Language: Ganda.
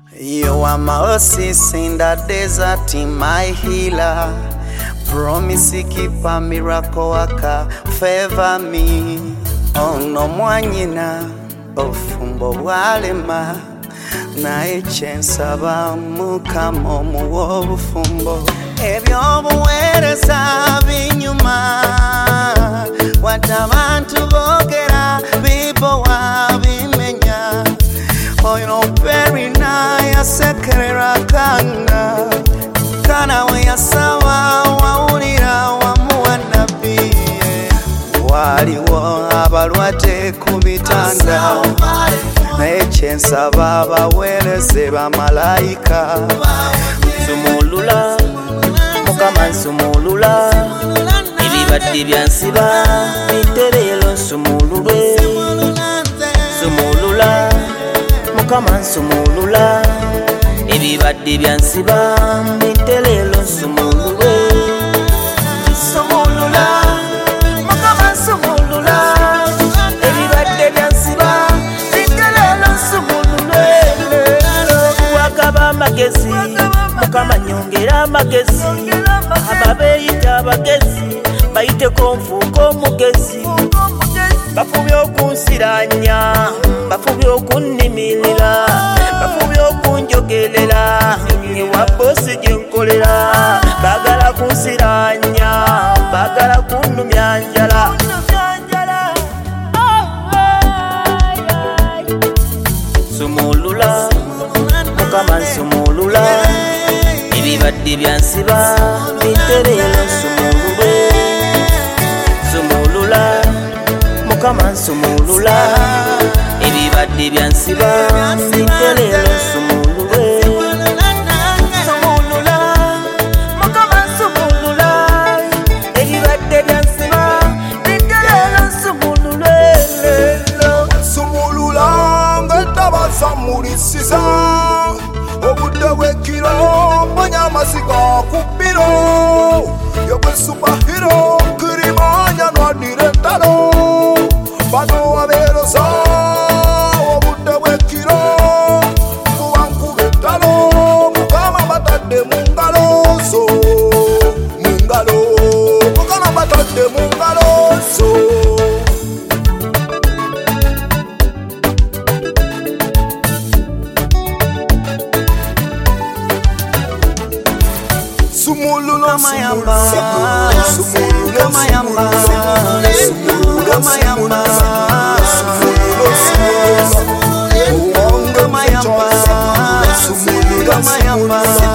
You are my oasis in the desert, my healer. Promise keeper, miracle worker, favor me. Ono mwanyina ofumbo walema na echensaba mukamo muwo bufumbo ebyobuwereza binyuma watabantu bogera bibo wabimenya oyino very nice sekerera kana we yasaba wawulira wamuwanabi waliwo abalwadde ku bitanda n'ekyensaba baweereze bamalayika nsumulula mukama nsumulula ebibadde byansiba biterero nsumululwe nsumulula mukama nsumulula ebibadde byansiba biterero nsumululwe nsumulula mukama nsumulula ebibadde byansiba biterero nsumululwe wakaba amagezi mukama nyongera amagezi ababeeyita abagezi bayiteko nfuuka omugezi bafubye okunsiranya bafubye okunnimirira bafubye okunjogerera ewa bosi gyenkolera bagala kunsiranya bagala kunnumya njala nsumulula mukama nsumulula ebibadde byansiba biterero nsumululwe nsumulula mukama nsumulula ebibadde byansiba biterero nsumululwe nsumulula mukama nsumulula ebibadde byansiba biterero nsumululwe nsumulula ng'etabasamulisiza obudde bw'ekiro manya amasiga ku bbiro yogwe supahiro kirimanya nwadira entalo bano wabeeroza obudde bw'ekiro kuba nkuba ettalo mukama batadde mu ngalo zo mu ngalo mukama batadde mu ngalo zo Sumulula Kamayamba Kamayamba Kamayamba Kamayamba